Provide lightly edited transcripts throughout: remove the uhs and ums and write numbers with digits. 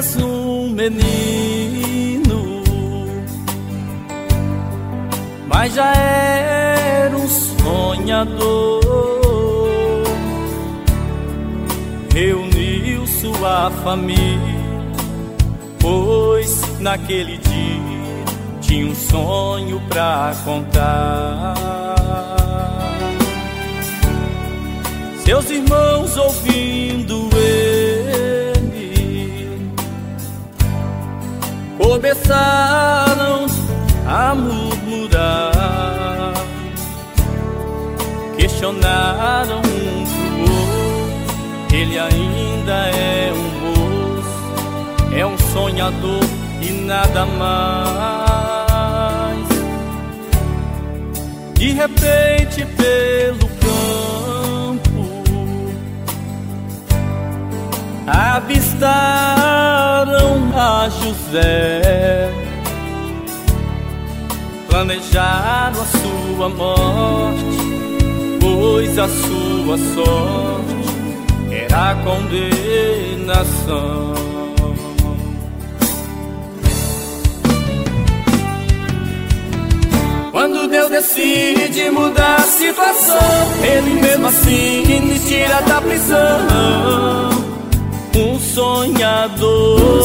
eras um menino, mas já era um sonhador. Reuniu sua família, pois naquele dia tinha um sonho pra contar. Seus irmãos ouvindo ele começaram a murmurar, questionaram um pro outro: ele ainda é um moço, é um sonhador e nada mais. De repente pelo campo avistaram a José, planejaram a sua morte, pois a sua sorte era a condenação. Quando Deus decide mudar a situação, Ele mesmo assim me tira da prisão. Um sonhador,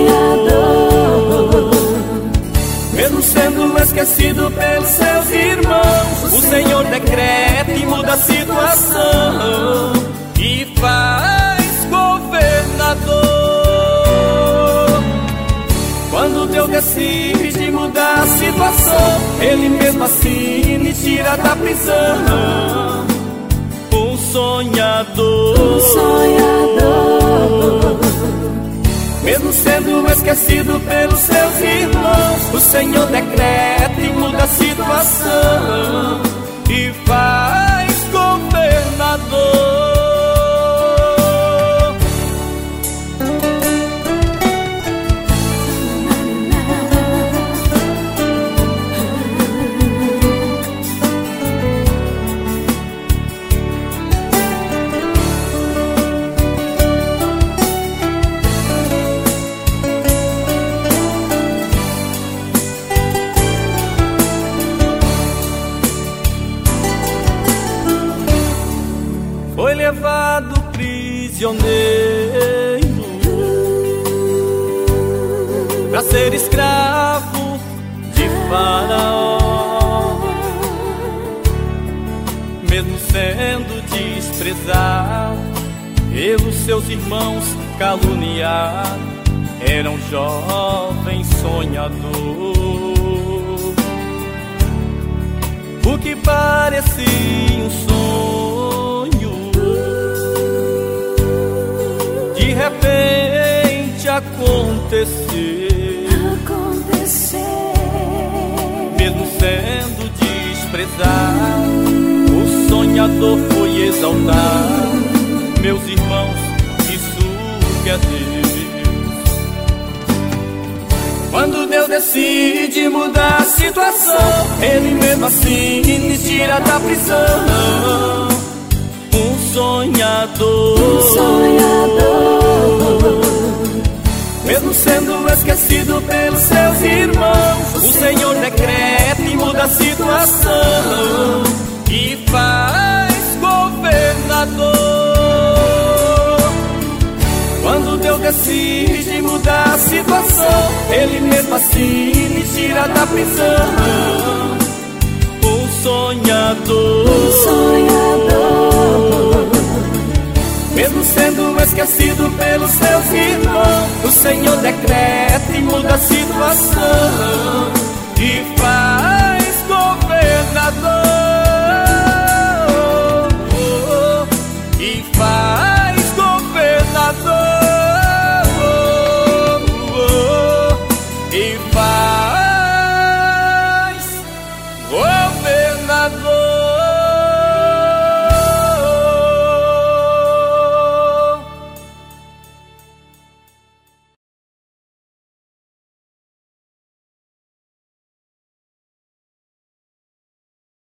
mesmo sendo esquecido pelos seus irmãos, o Senhor decreta e muda a situação e faz governador. Quando Deus decide mudar a situação, Ele mesmo assim me tira da prisão. Um sonhador, mesmo sendo esquecido pelos seus irmãos, o Senhor decreta e muda a situação e faz governador. Foi levado prisioneiro pra ser escravo de Faraó. Mesmo sendo desprezado pelos seus irmãos, caluniado, era um jovem sonhador. O que parecia um sonho, de repente aconteceu. Mesmo sendo desprezado, o sonhador foi exaltado. Meus irmãos, isso que é Deus. Quando Deus decide mudar a situação, Ele mesmo assim me tira da prisão. Um sonhador, mesmo sendo esquecido pelos seus irmãos, o Senhor decreta e muda a situação e faz governador. Quando Deus decide mudar a situação, Ele mesmo assim me tira da prisão. Um sonhador, mesmo sendo esquecido pelos seus irmãos, o Senhor decreta e muda a situação e faz governador. E faz governador. E faz governador.